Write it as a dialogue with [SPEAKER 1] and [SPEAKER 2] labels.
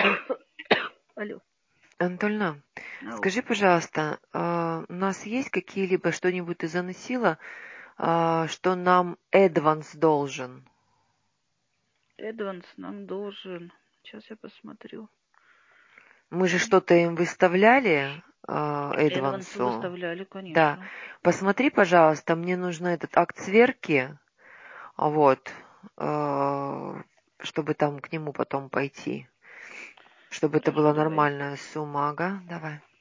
[SPEAKER 1] Алло.
[SPEAKER 2] Анатольевна,
[SPEAKER 1] Ау.
[SPEAKER 2] скажи, пожалуйста, у нас есть какие-либо что-нибудь ты заносила, что нам Эдванс должен?
[SPEAKER 1] Эдванс нам должен. Сейчас я посмотрю.
[SPEAKER 2] Мы же
[SPEAKER 1] Так.
[SPEAKER 2] что-то им выставляли,
[SPEAKER 1] Эдвансу
[SPEAKER 2] Эдвансу.
[SPEAKER 1] выставляли,
[SPEAKER 2] Да.
[SPEAKER 1] конечно.
[SPEAKER 2] Посмотри, пожалуйста, мне нужен этот акт сверки, вот, э, чтобы там к нему потом пойти. Чтобы это
[SPEAKER 1] Хорошо,
[SPEAKER 2] была
[SPEAKER 1] давай.
[SPEAKER 2] нормальная сумма, ага, давай.